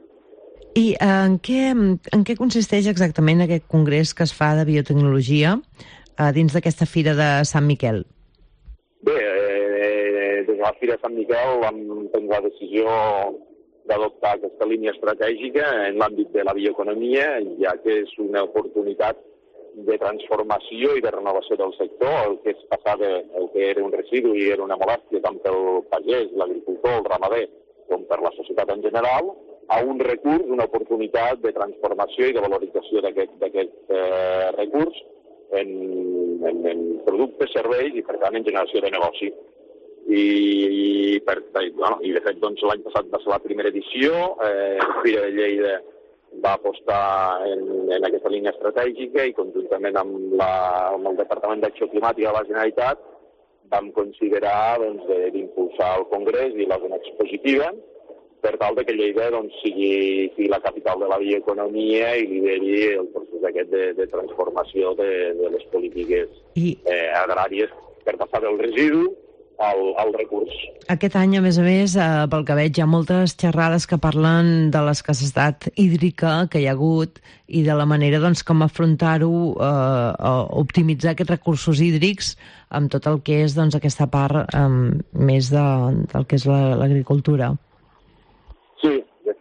Speaker 3: I en què, en què consisteix exactament aquest congrés que es fa de biotecnologia eh, dins d'aquesta Fira de Sant Miquel?
Speaker 4: Bé, eh, des de la Fira de Sant Miquel vam prendre la decisió d'adoptar aquesta línia estratègica en l'àmbit de la bioeconomia, ja que és una oportunitat de transformació i de renovació del sector, el que es passava, el que era un residu i era una molèstia tant pel pagès, l'agricultor, el ramader, com per la societat en general, a un recurs, una oportunitat de transformació i de valorització d'aquest eh, recurs en, en, en productes, serveis i, per tant, en generació de negoci. I, i, per, bueno, i de fet, doncs, l'any passat va ser la primera edició, eh, Fira de Lleida va apostar en, en aquesta línia estratègica i, conjuntament amb, la, amb el Departament d'Acció Climàtica de la Generalitat, vam considerar doncs, d'impulsar el Congrés i la zona expositiva, per tal que Lleida doncs, sigui, sigui la capital de la bioeconomia i lideri el procés aquest de, de transformació de, de les polítiques I... eh, agràries per passar del residu al, al recurs.
Speaker 3: Aquest any, a més a més, eh, pel que veig, hi ha moltes xerrades que parlen de l'escassetat hídrica que hi ha hagut i de la manera doncs, com afrontar-ho, eh, optimitzar aquests recursos hídrics amb tot el que és doncs, aquesta part eh, més de, del que és l'agricultura.
Speaker 4: Sí, de fet,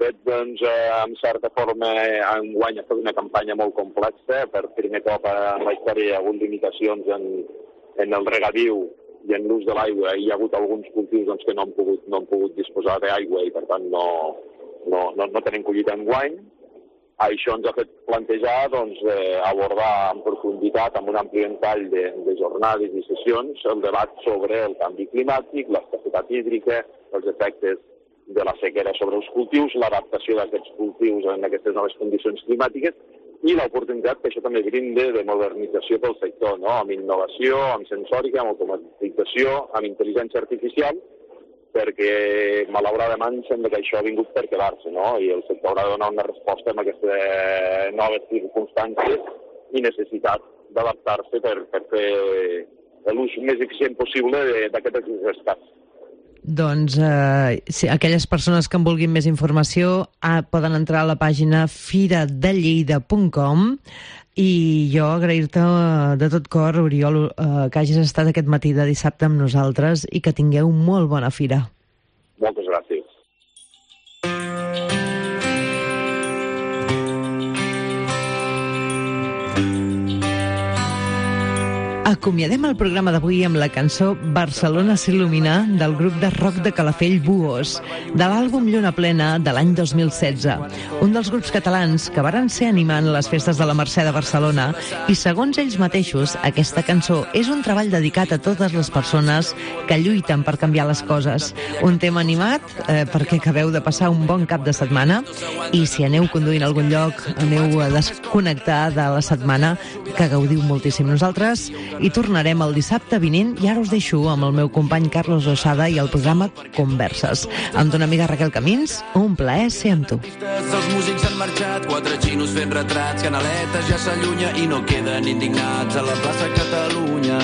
Speaker 4: doncs, eh, en certa forma, enguany ha estat una campanya molt complexa. Per primer cop en la història hi ha hagut limitacions en, en el regadiu i en l'ús de l'aigua. Hi ha hagut alguns cultius doncs, que no han pogut, no han pogut disposar d'aigua i, per tant, no, no, no, no tenen collita enguany. Això ens ha fet plantejar doncs, eh, abordar en profunditat, amb un ampli ventall de, de jornades i sessions, el debat sobre el canvi climàtic, l'escassetat hídrica, els efectes de la sequera sobre els cultius, l'adaptació d'aquests cultius en aquestes noves condicions climàtiques i l'oportunitat que això també brinda de modernització pel sector, no? Amb innovació, amb sensòrica, amb automatització, amb intel·ligència artificial, perquè malauradament sembla que això ha vingut per quedar-se, no? I el sector haurà de donar una resposta a aquestes noves circumstàncies i necessitat d'adaptar-se per, per fer l'ús més eficient possible d'aquests rescats.
Speaker 3: Doncs eh, si aquelles persones que en vulguin més informació ah, poden entrar a la pàgina fira de lleida punt com. I jo agrair-te de tot cor, Oriol, eh, que hagis estat aquest matí de dissabte amb nosaltres i que tingueu molt bona fira.
Speaker 4: Moltes gràcies.
Speaker 3: Acomiadem el programa d'avui amb la cançó Barcelona s'il·lumina del grup de rock de Calafell Buhos, de l'àlbum Lluna Plena de l'any dos mil setze. Un dels grups catalans que varen ser animant les festes de la Mercè de Barcelona i, segons ells mateixos, aquesta cançó és un treball dedicat a totes les persones que lluiten per canviar les coses. Un tema animat eh, perquè acabeu de passar un bon cap de setmana i si aneu conduint a algun lloc, aneu a desconnectar de la setmana, que gaudiu moltíssim. Nosaltres i tornarem el dissabte vinent i ara us deixo amb el meu company Carlos Osada i el programa Converses. Amb ton amiga Raquel Camins, un plaer ser amb tu.
Speaker 6: Els músics han marxat, quatre xinos fent retrats, Canaletes ja s'allunya i no queden indignats a la plaça Catalunya.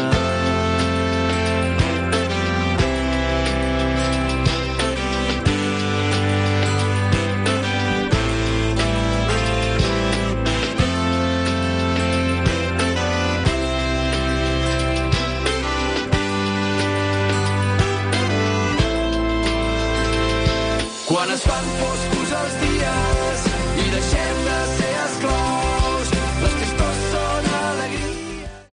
Speaker 6: Quan es fan foscos els dies i deixem de ser